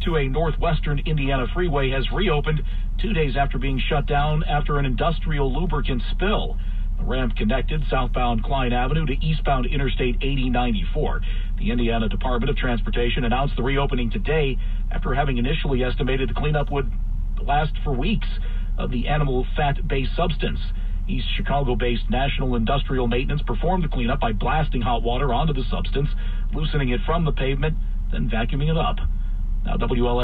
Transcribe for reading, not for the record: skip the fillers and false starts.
to a northwestern Indiana freeway has reopened 2 days after being shut down after an industrial lubricant spill. The ramp connected southbound Klein Avenue to eastbound Interstate 8094. The Indiana Department of Transportation announced the reopening today after having initially estimated the cleanup would last for weeks of the animal fat-based substance. East Chicago-based National Industrial Maintenance performed the cleanup by blasting hot water onto the substance, loosening it from the pavement, then vacuuming it up. Now, WLS